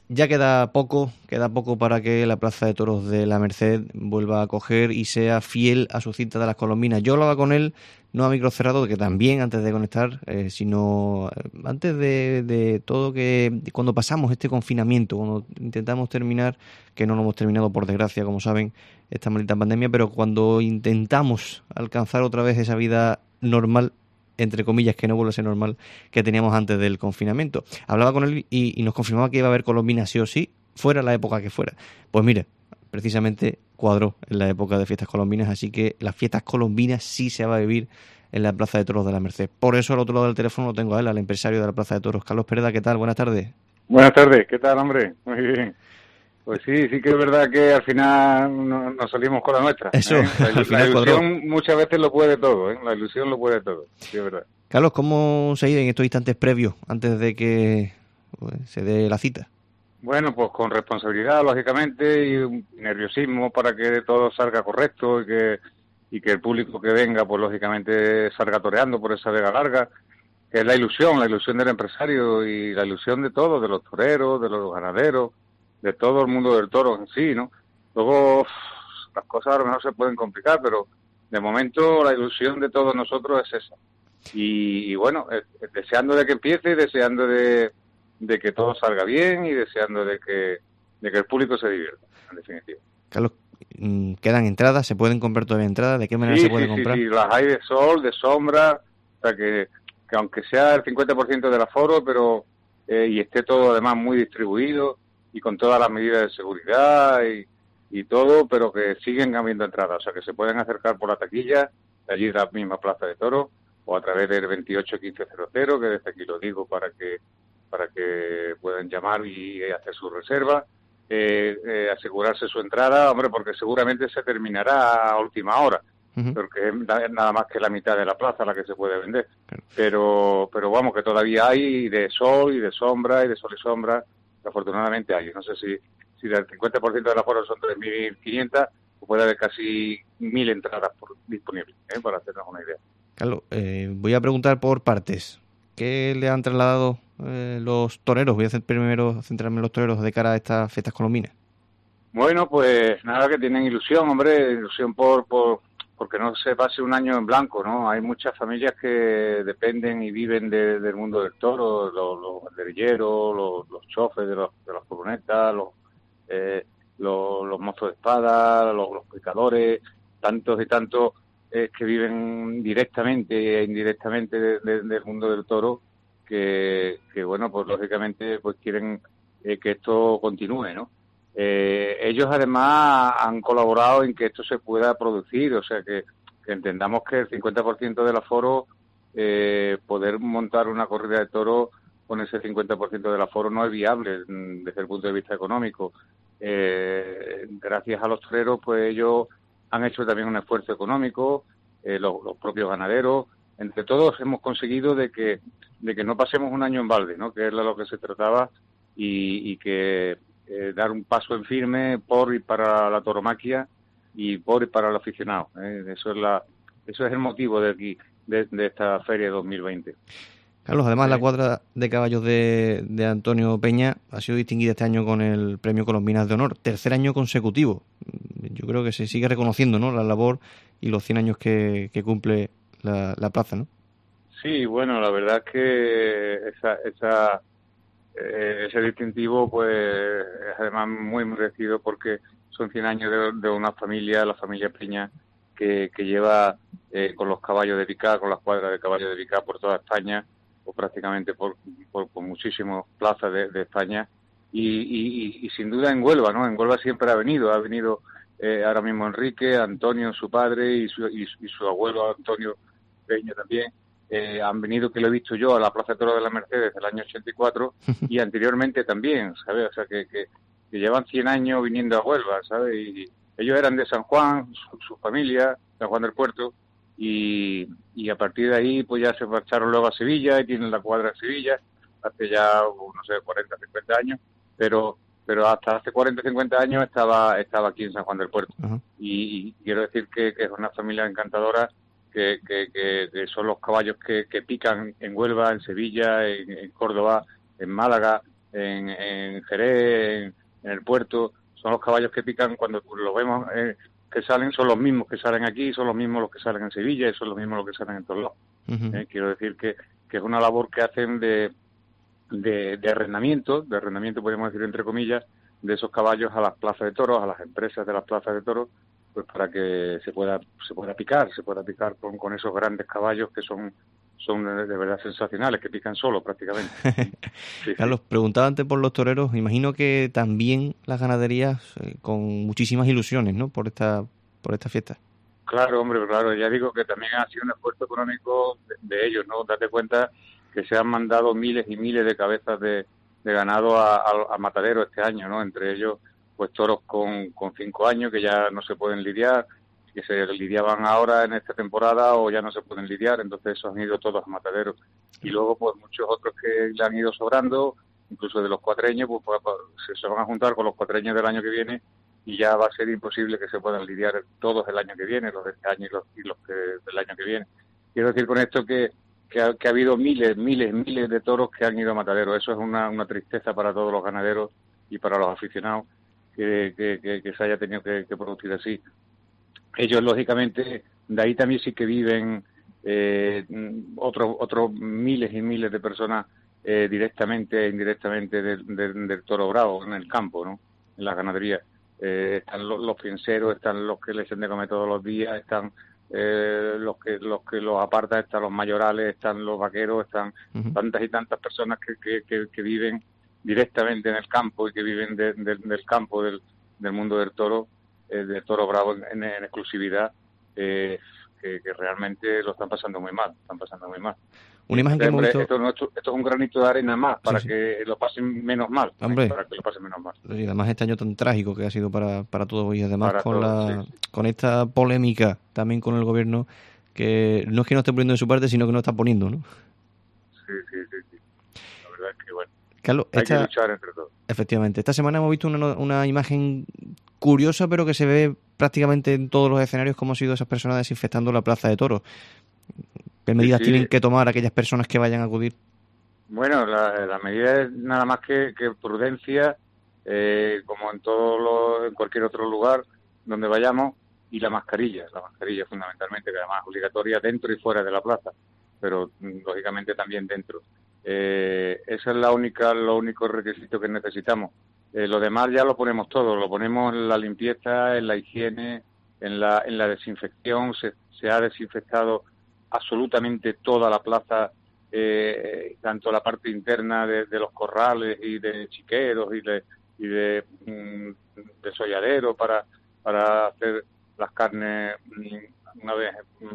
Ya queda poco para que la Plaza de Toros de la Merced vuelva a coger y sea fiel a su cita de las colombinas. Yo hablaba con él, no a micro cerrado, que también antes de conectar, sino antes de todo, que cuando pasamos este confinamiento, cuando intentamos terminar, que no lo hemos terminado por desgracia, como saben, esta maldita pandemia, pero cuando intentamos alcanzar otra vez esa vida normal, entre comillas, que no vuelve a ser normal, que teníamos antes del confinamiento. Hablaba con él y nos confirmaba que iba a haber colombinas sí o sí, fuera la época que fuera. Pues mire, precisamente cuadró en la época de fiestas colombinas, así que las fiestas colombinas sí se va a vivir en la Plaza de Toros de la Merced. Por eso al otro lado del teléfono lo tengo a él, al empresario de la Plaza de Toros, Carlos Pereda. ¿Qué tal? Buenas tardes. Buenas tardes, ¿qué tal, hombre? Muy bien. Pues sí, sí que es verdad que al final nos salimos con la nuestra, Eso, ¿eh? al La final cuadró. ilusión muchas veces lo puede todo, ¿eh? La ilusión lo puede todo, sí es verdad. Carlos, ¿cómo se ha ido en estos instantes previos, antes de que pues, se dé la cita? Bueno, pues con responsabilidad, lógicamente, y un nerviosismo para que todo salga correcto y que el público que venga, pues lógicamente salga toreando por esa vega larga, que es la ilusión del empresario y la ilusión de todos, de los toreros, de los ganaderos, de todo el mundo del toro en sí, ¿no? Luego las cosas a lo mejor se pueden complicar, pero de momento la ilusión de todos nosotros es esa. Y bueno, deseando de que empiece, deseando de que todo salga bien y deseando de que el público se divierta, en definitiva. Carlos, ¿quedan entradas? ¿Se pueden comprar todavía entradas? ¿De qué manera se Sí, puede sí, sí, comprar? sí, las hay de sol, de sombra, o sea que aunque sea el 50% del aforo, pero y esté todo además muy distribuido y con todas las medidas de seguridad y todo, pero que siguen habiendo entradas, o sea que se pueden acercar por la taquilla, de allí de la misma Plaza de Toros, o a través del 281500, que desde aquí lo digo para que puedan llamar y hacer su reserva. Asegurarse su entrada, hombre, porque seguramente se terminará a última hora, Uh-huh. porque es nada más que la mitad de la plaza la que se puede vender. Claro. Pero vamos, que todavía hay de sol y de sombra y de sol y sombra, afortunadamente hay. No sé si del 50% de la aforo son 3.500, pues puede haber casi 1.000 entradas disponibles, para hacernos una idea. Carlos, voy a preguntar por partes. ¿Qué le han trasladado los toreros? Voy a hacer primero centrarme en los toreros de cara a estas fiestas colombinas. Bueno, pues nada, que tienen ilusión, hombre, ilusión porque no se pase un año en blanco, ¿no? Hay muchas familias que dependen y viven del mundo del toro, los banderilleros, los chofes de las furgonetas, los mozos de espada, los picadores, tantos y tantos que viven directamente e indirectamente del mundo del toro, que bueno, pues lógicamente pues quieren que esto continúe, ¿no? Ellos además han colaborado en que esto se pueda producir, o sea que entendamos que el 50% del aforo, poder montar una corrida de toros con ese 50% del aforo no es viable desde el punto de vista económico. Gracias a los toreros, pues ellos han hecho también un esfuerzo económico, los propios ganaderos, entre todos hemos conseguido de que no pasemos un año en balde, ¿no? Que es lo que se trataba y que dar un paso en firme por y para la tauromaquia y por y para el aficionado. Eso es el motivo de aquí, de esta feria 2020. Carlos, además la cuadra de caballos de Antonio Peña ha sido distinguida este año con el Premio Colombinas de Honor, tercer año consecutivo. Yo creo que se sigue reconociendo, ¿no?, la labor y los 100 años que cumple la plaza, ¿no? Sí, bueno, la verdad es que ese distintivo pues es además muy merecido porque son 100 años de una familia, la familia Peña, que lleva con los caballos de picar, con las cuadras de caballos de picar por toda España, o prácticamente por muchísimas plazas de España, y sin duda en Huelva, ¿no? En Huelva siempre ha venido ahora mismo Enrique, Antonio, su padre, y su abuelo Antonio Peña también. Han venido, que lo he visto yo, a la Plaza de Toros de la Merced desde el año 84 y anteriormente también, ¿sabes? O sea, que llevan 100 años viniendo a Huelva, ¿sabes? Y ellos eran de San Juan, su familia, San Juan del Puerto, y a partir de ahí pues ya se marcharon luego a Sevilla y tienen la cuadra en Sevilla, hace ya, no sé, 40, 50 años, pero hasta hace 40, 50 años estaba aquí en San Juan del Puerto. Uh-huh. Y quiero decir que es una familia encantadora, que son los caballos que pican en Huelva, en Sevilla, en Córdoba, en Málaga, en Jerez, en el puerto, son los caballos que pican cuando los vemos que salen, son los mismos que salen aquí, son los mismos los que salen en Sevilla y son los mismos los que salen en todos lados. Quiero decir que es una labor que hacen de arrendamiento, podemos decir entre comillas, de esos caballos a las plazas de toros, a las empresas de las plazas de toros, pues para que se pueda picar con esos grandes caballos que son de verdad sensacionales, que pican solos prácticamente. Sí, Carlos, preguntaba antes por los toreros, imagino que también las ganaderías con muchísimas ilusiones, ¿no?, por esta fiesta. Claro, hombre, claro, ya digo que también ha sido un esfuerzo económico de ellos, ¿no? Date cuenta que se han mandado miles y miles de cabezas de ganado a matadero este año, ¿no? Entre ellos, pues toros con 5 años que ya no se pueden lidiar, que se lidiaban ahora en esta temporada o ya no se pueden lidiar, entonces esos han ido todos a mataderos. Y luego, pues muchos otros que le han ido sobrando, incluso de los cuatreños, pues se van a juntar con los cuatreños del año que viene y ya va a ser imposible que se puedan lidiar todos el año que viene, los de este año y los que del año que viene. Quiero decir con esto que ha habido miles de toros que han ido a matadero. Eso es una tristeza para todos los ganaderos y para los aficionados que se haya tenido que producir así. Ellos, lógicamente, de ahí también sí que viven otros miles y miles de personas directamente e indirectamente del toro bravo en el campo, ¿no? En la ganadería. Están los pienseros, están los que les han de comer todos los días, están los que los apartan, están los mayorales, están los vaqueros, están tantas y tantas personas que viven directamente en el campo y que viven del campo, del mundo del toro bravo en exclusividad, que realmente lo están pasando muy mal, Una imagen que hemos visto... Esto es un granito de arena más para que lo pasen menos mal. Y además este año tan trágico que ha sido para todos, y además con esta polémica también con el gobierno, que no es que no esté poniendo de su parte, sino que no está poniendo, ¿no? Sí. La verdad es que, bueno, Carlos, hay que luchar entre todos. Efectivamente. Esta semana hemos visto una imagen curiosa, pero que se ve prácticamente en todos los escenarios, cómo han sido esas personas desinfectando la plaza de toros. ¿Qué medidas tienen que tomar aquellas personas que vayan a acudir? Bueno, la medida es nada más que prudencia, como en cualquier otro lugar donde vayamos, y la mascarilla fundamentalmente, que además es obligatoria dentro y fuera de la plaza, pero lógicamente también dentro. Esa es lo único requisito que necesitamos. Lo demás ya lo ponemos todo, lo ponemos en la limpieza, en la higiene, en la desinfección. Se ha desinfectado absolutamente toda la plaza, tanto la parte interna de los corrales y de chiqueros y de desolladeros para hacer las carnes una vez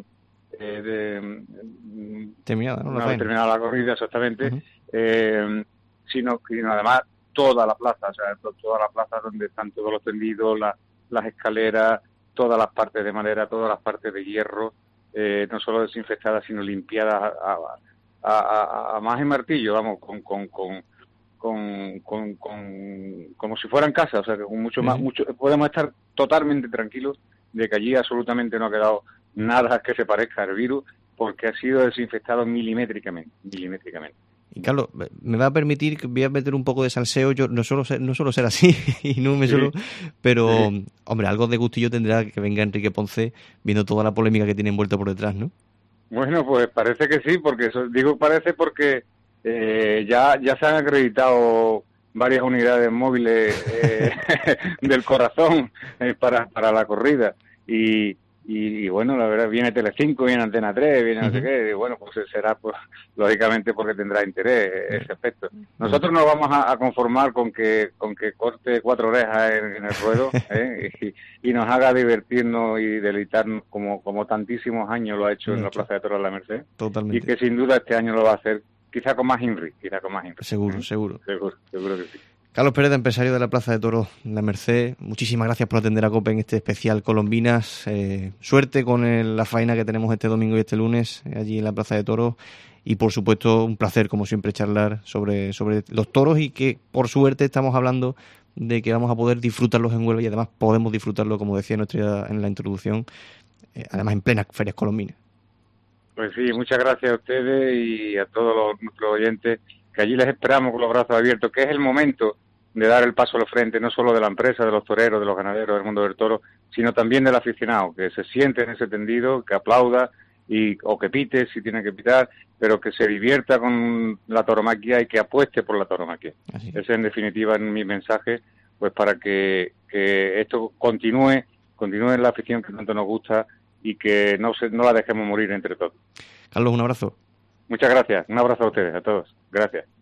terminada la corrida, exactamente. Sino además toda la plaza, o sea, toda la plaza donde están todos los tendidos, las escaleras, todas las partes de madera, todas las partes de hierro, no solo desinfectadas, sino limpiadas a más en martillo, vamos, como si fueran casa, o sea, que con mucho podemos estar totalmente tranquilos de que allí absolutamente no ha quedado nada que se parezca al virus, porque ha sido desinfectado milimétricamente. Y Carlos, me va a permitir que voy a meter un poco de salseo. Yo no suelo ser así y no me suelo, pero hombre, algo de gustillo tendrá que venga Enrique Ponce viendo toda la polémica que tiene envuelta por detrás, ¿no? Bueno, pues parece que sí, porque parece porque ya se han acreditado varias unidades móviles del corazón para la corrida y bueno, la verdad, viene Telecinco, viene Antena 3, viene no sé qué, y bueno, pues será pues lógicamente porque tendrá interés ese aspecto. Nosotros nos vamos a conformar con que corte 4 orejas en el ruedo y nos haga divertirnos y deleitarnos como tantísimos años lo ha hecho en la Plaza de Toros de la Merced. Totalmente. Y que sin duda este año lo va a hacer quizá con más INRI. Seguro que sí. Carlos Pérez, empresario de la Plaza de Toros La Merced, muchísimas gracias por atender a COPE en este especial Colombinas. Suerte con la faena que tenemos este domingo y este lunes allí en la Plaza de Toros. Y por supuesto, un placer, como siempre, charlar sobre los toros y que, por suerte, estamos hablando de que vamos a poder disfrutarlos en Huelva y además podemos disfrutarlo, como decía en la introducción, además en plenas ferias colombinas. Pues sí, muchas gracias a ustedes y a todos nuestros oyentes que allí les esperamos con los brazos abiertos, que es el momento de dar el paso al frente, no solo de la empresa, de los toreros, de los ganaderos, del mundo del toro, sino también del aficionado, que se siente en ese tendido, que aplauda o que pite si tiene que pitar, pero que se divierta con la tauromaquia y que apueste por la tauromaquia. Ese es en definitiva mi mensaje, pues para que esto continúe en la afición que tanto nos gusta y que no la dejemos morir entre todos. Carlos, un abrazo. Muchas gracias, un abrazo a ustedes, a todos. Gracias.